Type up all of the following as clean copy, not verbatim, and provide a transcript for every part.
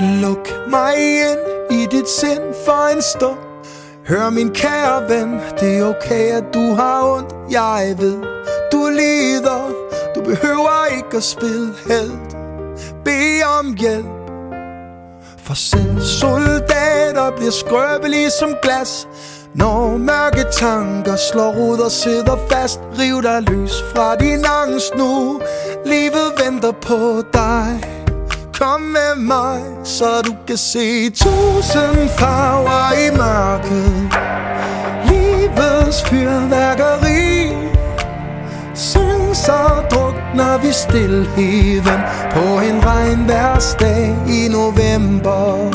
Luk mig ind i dit sind for en stund. Hør min kære ven, det er okay at du har ondt. Jeg ved, du lider, du behøver ikke at spille helt. Bed om hjælp, for selv soldater bliver skrøbelige som glas. Når mørke tanker slår rod og sidder fast, riv dig løs fra din angst nu. Livet venter på dig. Kom med mig, så du kan se 1000 farver i mørket. Livets fyrværkeri. Syng, så drukner vi stilheden på en regnvejrsdag i november.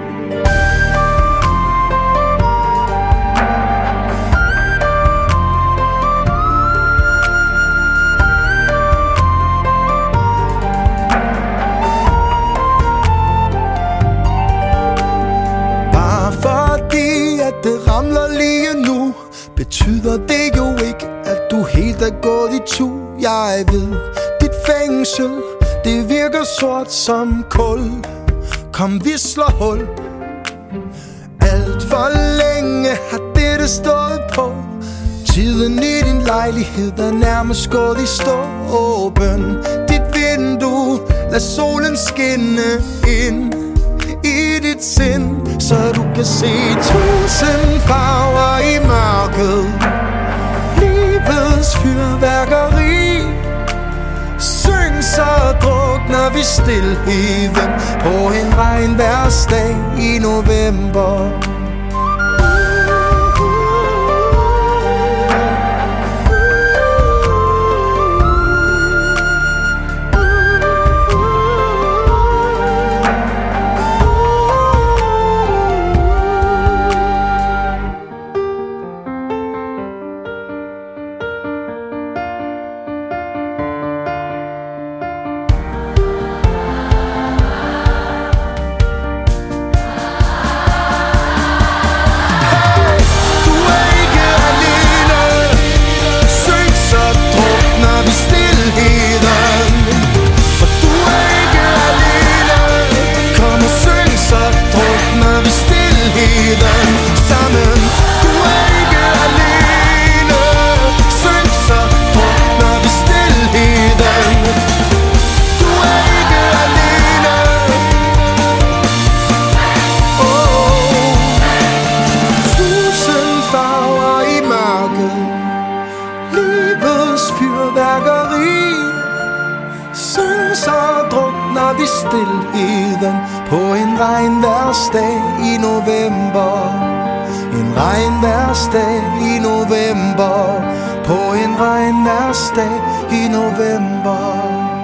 Det ramler lige nu, betyder det jo ikke, at du helt er gået i tu. Jeg ved, dit fængsel, det virker sort som kul. Kom, vi slår hul. Alt for længe har dette stået på. Tiden i din lejlighed er nærmest gået i stå. Åbn dit vindue, lad solen skinne ind i dit sind, så du kan se 1000 farver i mørket. Livets fyrværkeri. Syng, så drukner vi stilheden på en regnvejrsdag i november. Stilheden på en regnvejrsdag i november. En regnvejrsdag i november. På en regnvejrsdag i november.